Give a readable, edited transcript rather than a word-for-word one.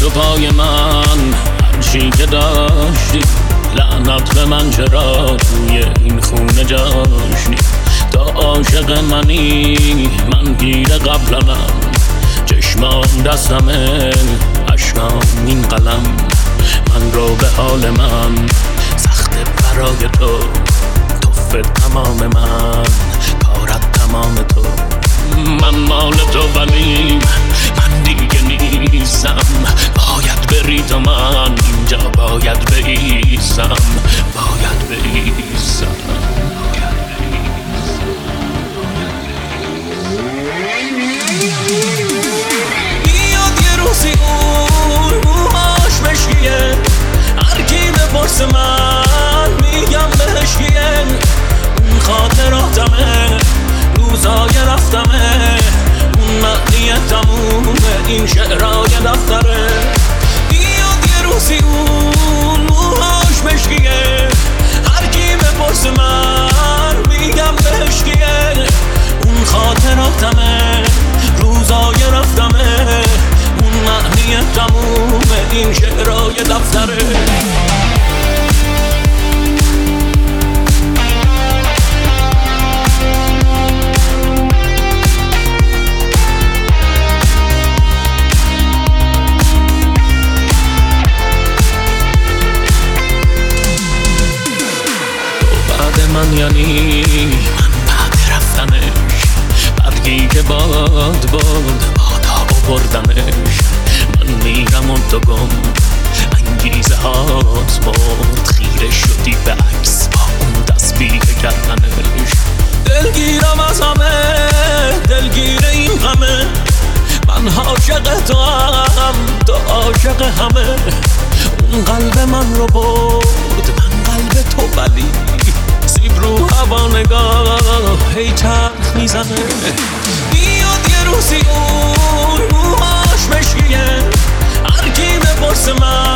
تو پای من هرچی که داشتی، لعنت به من چرا توی این خونه جاشتی. تا عاشق منی من گیر قبلنم، چشمام دستمه اشکام این قلم. من رو به حال من سخت برای تو، توفه تمام من کارت تمام تو. من مال تو ولی من دیگه نیستم، باید بری تو، من اینجا باید بایستم، باید بایستم. بیاد یه روزی اون موهاش مشکیه، هر کی بپرسه من میگم بهش کیه. اون خاطراتمه، روزای رفتمه، اون معنی تمومه این شعرهای دفتره. بیاد یه روزی اون موهاش مشکیه، هر کی بپرسه من میگم بهش کیه. اون خاطراتمه، روزای رفتمه، اون معنی تمومه این شعرهای دفتره. من یعنی من بعد رفتنش، برگی که باد بادا بردنش. من میرم و تو گم، انگیزه هات مرد، خیره شدی به عکس با اون تسبیح کردنش. دلگیرم از همه، دلگیر این غمه، من عاشق تو هم تو عاشق همه. اون قلب من رو برد، من قلب تو ولی سیب رو هوا نگاه هی چرخ میزنه. بیاد یه روزی اون موهاش مشکیه، هر کی بپرسه من